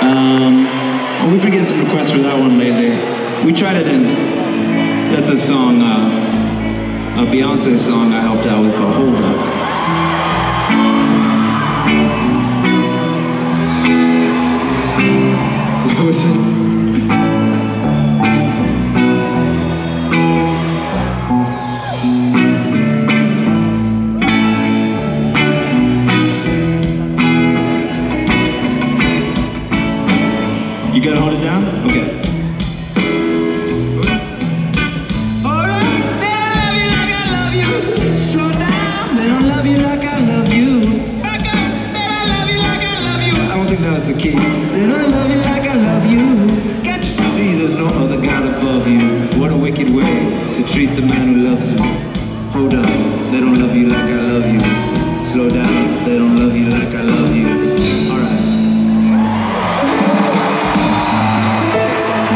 Well, we've been getting some requests for that one lately. We tried it in. That's a song, a Beyonce song I helped out with called Hold Up. What was it? You gotta hold it down? Okay. Hold up, they don't love you like I love you. Slow down, they don't love you like I love you. Back up, they don't love you like I love you. I don't think that was the key. They don't love you like I love you. Can't you see there's no other God above you? What a wicked way to treat the man who loves you. Hold up, they don't love you like I love you. Slow down, they don't love you like I